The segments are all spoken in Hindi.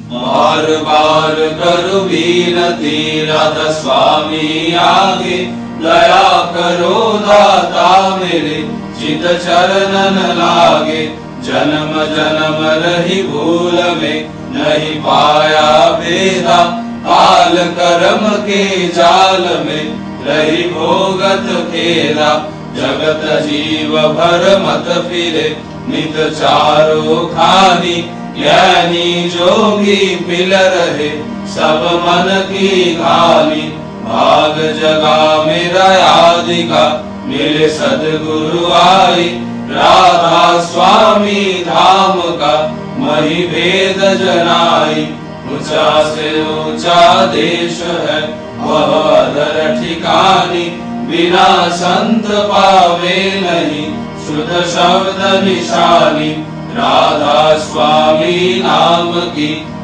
बार बार करो विनती राधा स्वामी आगे, दया करो दाता मेरे चित चरणन लागे। जन्म जन्म रही भूल में नहीं पाया भेदा, काल कर्म के जाल में रही भोगत खेला। जगत जीव भर मत फिरे नित चारो खानी, ज्ञानी जोगी पिल रहे सब मन की घानी। भाग जगा मेरा आदि का मिले सदगुरु आई, राधा स्वामी धाम का मही भेद जनाई। ऊंचा से ऊंचा देश है वह अधर ठिकानी, बिना संत पावे नहीं शुद्ध शब्द निशानी। राधा स्वामी नाम की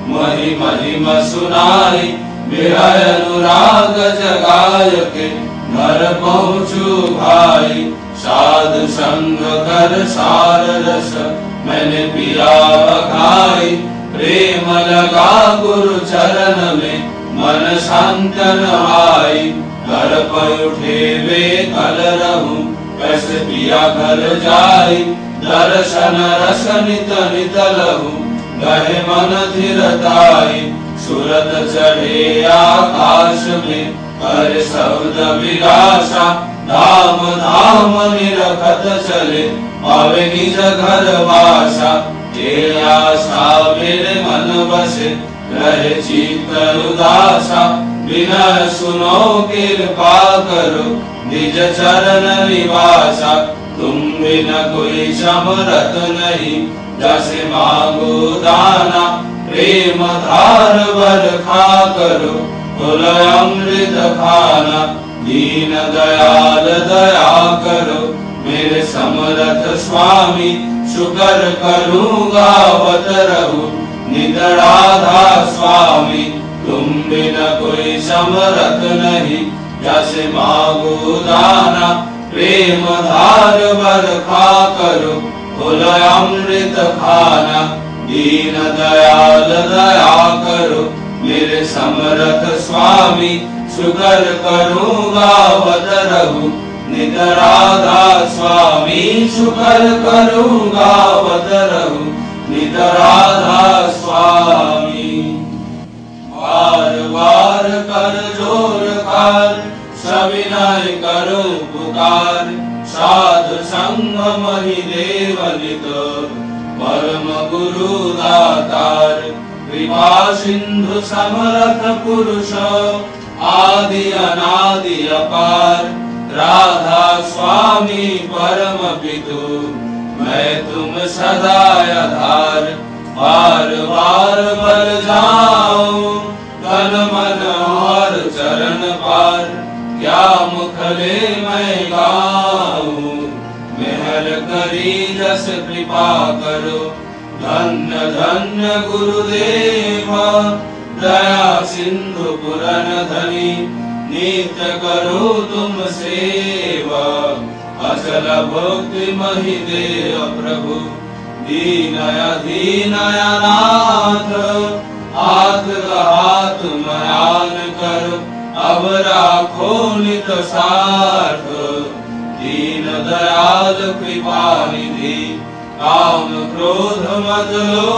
महिमा सुनाई, मेरा अनुराग जगाय के घर पहुँचू भाई। साधु संग कर सार रस मैंने पिया बखाई, प्रेम लगा गुरु चरण में मन शांत आई। घर पर उठे वे कल रहूं कैसे पिया घर जाई, दर्शन रस नित नित लहू गहे मन धीरताई। सूरत चढ़े आकाश में कर शब्द विलासा, धाम धाम निरखत चले पावे निज घर वासा। ये आशा मेरे मन बसे रहे चित्त उदासा, बिना सुनो कृपा करो निज चरण निवासा। तुम बिना कोई समरथ नहीं जैसे मांगो दाना, प्रेम धार बरखा करो कुल अमृत खाना। दीन दयाल दया करो मेरे समरथ स्वामी, शुक्र करूँगा वत रहूं नित राधा स्वामी। तुम बिना कोई समरथ नहीं जैसे मांगो दाना, प्रेम धार बरखा करो कुल अमृत खाना। दीन दयाल दया करो मेरे समरथ स्वामी, शुक्र करूँगा वत रहूं नित राधा स्वामी। शुक्र करूँगा वत रहूं नित राधा स्वामी। बार बार कर जोर कर सविनय करो पुकार, साधु संग मही देवलित परम गुरु दातार। कृपा सिंधु समरथ पुरुष आदि अनादि अपार, राधा स्वामी परम पितु मैं तुम सदा आधार। बार बार बल जाऊं तन मन और चरण पार, क्या मुखले मैं गाऊं मेहर करी जस कृपा करो। धन्य धन्य गुरुदेव दया सिंधु पुरन धनी, नित्य करो तुम सेवा अचल भक्ति महि देव प्रभु। दीनय दीनय नाथ हाथ हाथ मयान करो, अब राखो नित साथ दीन दयाल कृपा निधि। काम क्रोध मद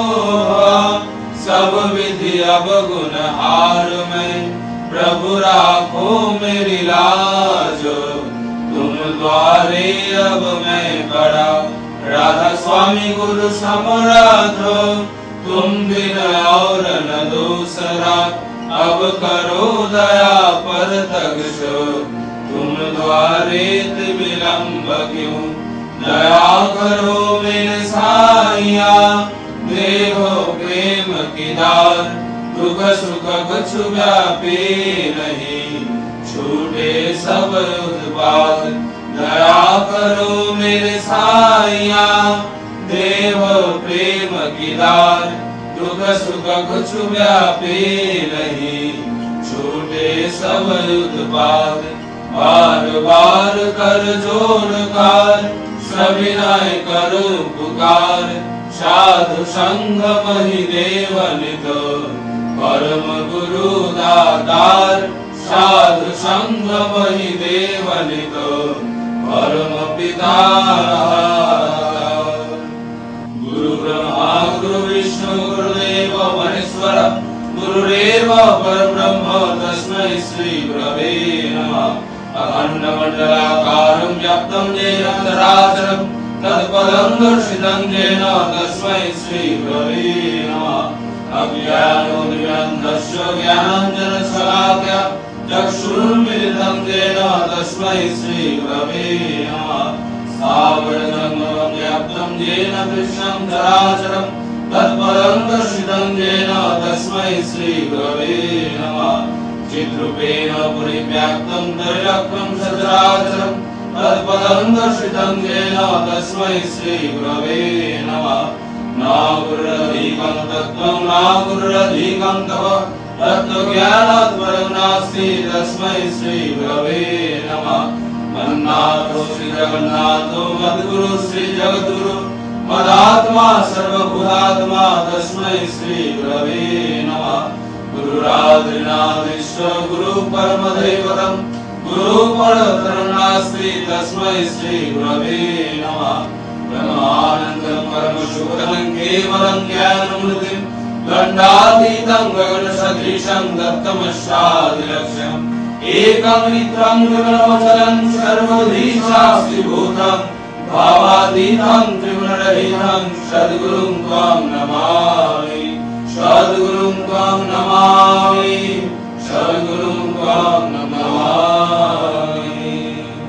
लोभ सब विधि अब गुण हार में, प्रभु राखो मेरी लाज तुम द्वारे अब मैं बड़ा। राधा स्वामी गुरु समर्थ तुम बिन और न दूसरा, अब करो दया पर तगश तुम द्वारे विलंब क्यों। दया करो मेरे साइया देखो प्रेम की दार, दुख सुख कुछ व्यापी नहीं छूटे सब उत्पाद। दया करो मेरे साइया देव प्रेम की दार, दुख सुख कुछ व्यापी नहीं छूटे सब उत्पाद। बार बार कर जोड़ कार सविनय करो पुकार, साधु संग महि देवनित परम गुरु दातार साधु संग महि देवनित परम पिता गुरु ब्रह्मा गुरु विष्णु गुरुदेव महेश्वर गुरुरेव परब्रह्म तस्मै श्री गुरवे नमः अखंड मंडलाकारं व्याप्तं येन चराचरं तत्पदं दर्शितं येन तस्मै श्री गुरवे नमः अज्ञानोदयन्तस्य ज्ञानाञ्जनशलाकया चक्षुरुन्मिलितं येन तस्मै श्री गुरवे नमः स्थावरजङ्गमं व्याप्तं येन कृष्णं चराचरं तत्पदं दर्शितं येन तस्मै श्री गुरवे नमः चिद्रूपेण परिव्याप्तं त्रैलोक्यं सचराचरं तत्पदं दर्शितं येन तस्मै श्री गुरवे नमः न गुरुरधिकं तत्त्वं न गुरुरधिकं तव तत्त्वज्ञानात् परं नास्ति तस्मै श्री गुरवे नमः मन्नाथो श्री जगन्नाथो मद्गुरु श्री जगद्गुरु मदात्मा सर्वभूतात्मा तस्मै श्री गुरवे नमः गुरुरादिनादिश्व गुरु परमदैवतं गुरु परतरं नास्ति तस्मै श्री गुरवे नमः ब्रह्मानन्दं परमशुभदं केवलं ज्ञानमूर्तिं दण्डातीतं गगनसदृशं दत्तमस्यादिलक्ष्यम् एकं नित्यं विमलमचलं सर्वधीशास्तिभूतं भावातीतं त्रिगुणरहितं सद्गुरुं त्वां नमामि सद्गुरुं त्वां नमामि सद्गुरुं त्वां नमामि।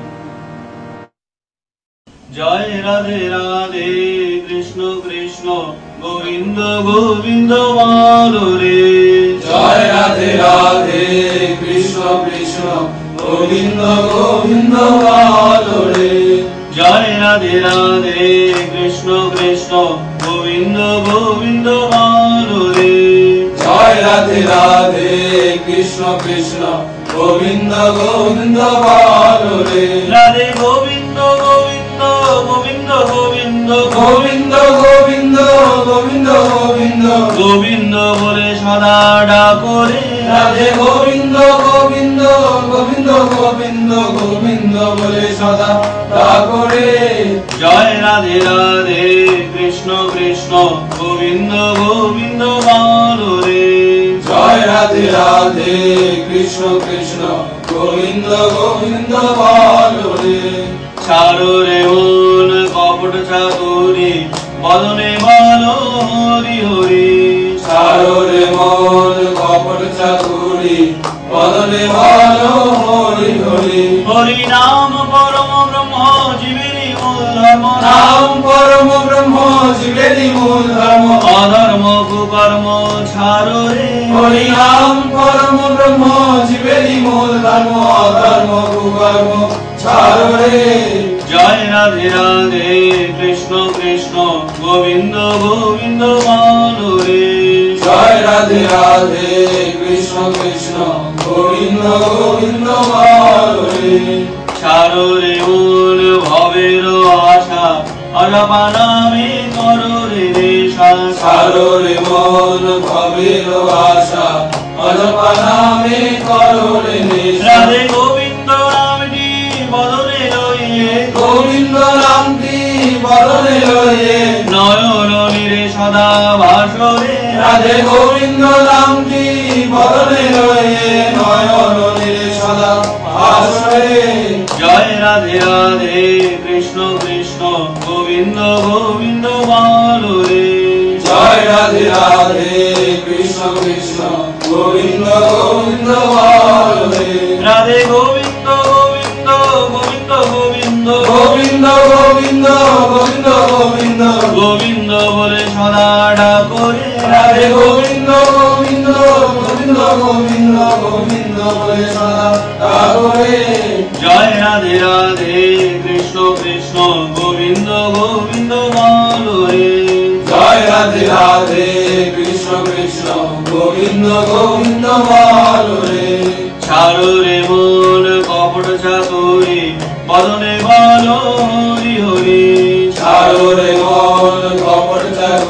जय राधे राधे कृष्ण कृष्ण गोविंद गोविंद बोलो रे। जय राधे राधे कृष्ण कृष्ण गोविंद गोविंद बोलो रे। जय राधे राधे कृष्ण कृष्ण गोविंद गोविंद बोलो रे। जय राधे राधे कृष्ण कृष्ण गोविंद गोविंद बोलो रे। राधे गोविंद गोविंद गोविंद गोविंद गोविंद गोविंद गोविंद गोविंद गोविंद बोले सदा डाको रे। राधे गोविंद गोविंद गोविंद गोविंद गोविंद बोले सदा डाको रे। जय राधे राधे कृष्ण कृष्ण गोविंद गोविंद बोलो रे। जय राधे राधे कृष्ण कृष्ण गोविंद गोविंद बोलो रे। ছাড়ো রে মন কপট চাতুরি বদনে বলো হরি হরি। ছাড়ো রে মন কপট চাতুরি বদনে বলো হরি হরি। হরি নাম পরম ব্রহ্ম জীবেরই মূল ধর্ম। নাম পরম ব্রহ্ম জীবেরই মূল ধর্ম। অধর্ম কুকর্ম ছাড়ো রে। হরি নাম পরম ব্রহ্ম জীবেরই মূল ধর্ম। অধর্ম কুকর্ম ছাড়ো রে। জয় রাধে রাধে কৃষ্ণ কৃষ্ণ গোবিন্দ গোবিন্দ বলো রে। জয় রাধে রাধে কৃষ্ণ কৃষ্ণ গোবিন্দ গোবিন্দ বলো রে। ছাড়ো রে মন ভবের আশা অজপা নামে করো রে নেশা। ছাড়ো রে মন ভবের আশা অজপা নামে করো রে নেশা। রাধে গোবিন্দ নামটি বদলে লইয়ে। গোবিন্দ নামটি বদনে লয়ে। নয়ন নীরে সদা ভাসরে। রাধে গোবিন্দ নামটি বদনে লয়ে। নয়ন নীরে সদা ভাসরে। জয় রাধে রাধে কৃষ্ণ কৃষ্ণ গোবিন্দ গোবিন্দ বলো রে। জয় রাধে রাধে কৃষ্ণ কৃষ্ণ গোবিন্দ গোবিন্দ বলো রে। রাধে গোবিন্দ গোবিন্দ গোবিন্দ গোবিন্দ গোবিন্দ গোবিন্দ গোবিন্দ গোবিন্দ গোবিন্দ বলে সদা ডাকো রে। রাধে গোবিন্দ গোবিন্দ গোবিন্দ গোবিন্দ গোবিন্দ বলে সদা ডাকো রে। জয় রাধে রাধে কৃষ্ণ কৃষ্ণ গোবিন্দ গোবিন্দ বলো রে। জয় রাধে রাধে কৃষ্ণ কৃষ্ণ গোবিন্দ গোবিন্দ বলো রে। ছাড়ো রে মন কপট চাতুরি বদনে বলো হরি হরি। ছাড়ো রে মন কপট চাতুরি